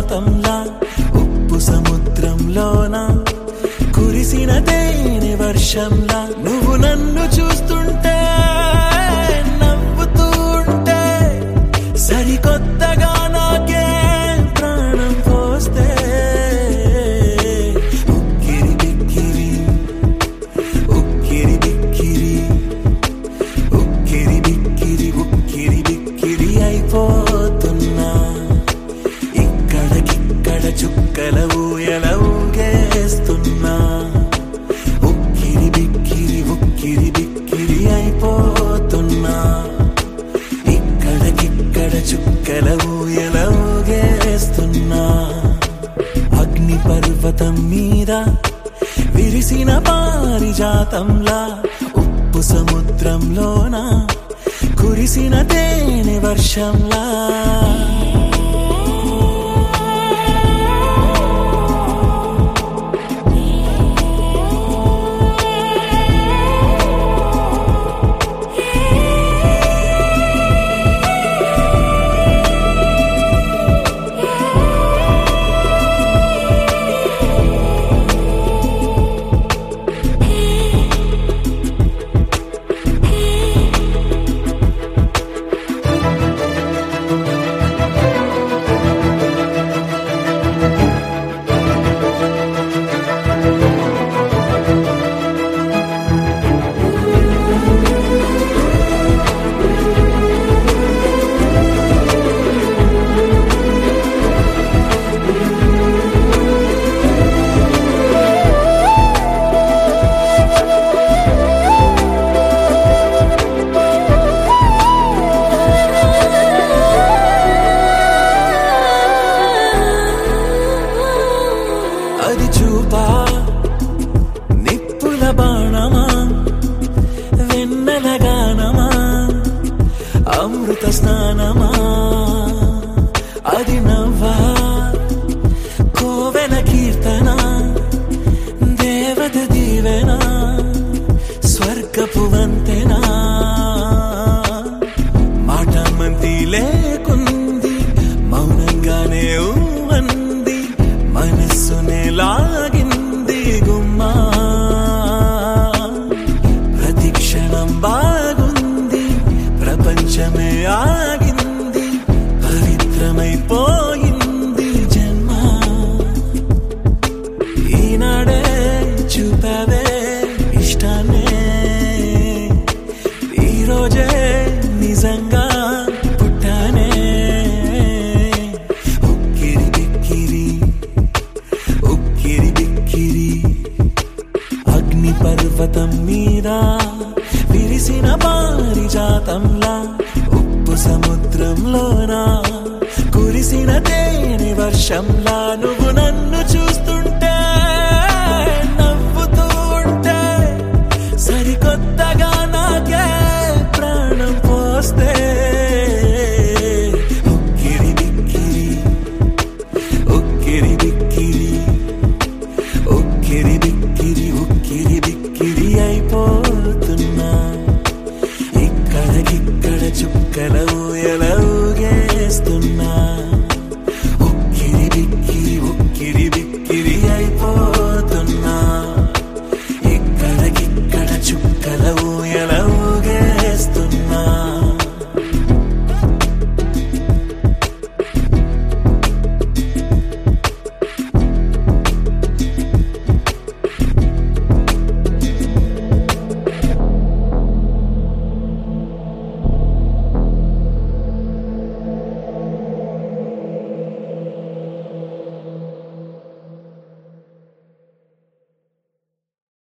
పారిజాతంలా ఉప్పు సముద్రంలోన కురిసిన తేనె వర్షంలా నువ్వు నన్ను చూస్తుంటే నవ్వుతూ ఉంటే సరికొత్తగా నాకే ప్రాణం పోస్తే ఉక్కిరి బిక్కిరి ఉక్కిరి బిక్కిరి ఉక్కిరి బిక్కిరి ఉక్కిరి బిక్కిరి అయిపోతున్నా ఇక్కడకిక్కడ చుక్కల ఊయల ఊగేస్తున్నా ఉక్కిరి బిక్కిరి ఉక్కిరి బిక్కిరి అయిపోతున్నా ఇక్కడకిక్కడ చుక్కల ఊయల ఊగేస్తున్నా అగ్ని పర్వతం మీద విరిసిన పారిజాతంలా ఉప్పు సముద్రంలోన కురిసిన తేనె వర్షంలా అది చూపా నిప్పుల బాణమా వెన్నెల గానమా అమృత స్నానమా అది నవ్వా కోవెల కీర్తన దేవత దీవెన స్వర్గపు వంతెనా మాట మంది లేకుంది మౌనంగానే అంది మనస్సునే లాగింది గుమ్మా ప్రతిక్షణం బాగుంది ప్రపంచమే ఆగింది పవిత్రమైపోయింది జన్మ ఈనాడే చూపావే ఇష్టాన్నే ఈరోజే నిజంగా పుట్టానే ఉక్కిరి బిక్కిరి ఉక్కిరి బిక్కిరి అగ్ని పర్వతం మీద విరిసిన పారిజాతంలా ఉప్పు సముద్రంలోన కురిసిన తేనె వర్షంలా నువ్వు నన్ను చూస్తుంటే నవ్వుతూ ఉంటే సరికొత్తగా నాకే ప్రాణం పోస్తే ఉక్కిరి బిక్కిరి ఉక్కిరి బిక్కిరి ఉక్కిరి బిక్కిరి ఉక్కిరి బిక్కిరి అయిపోతున్నా ఇక్కడకిక్కడ చుక్కల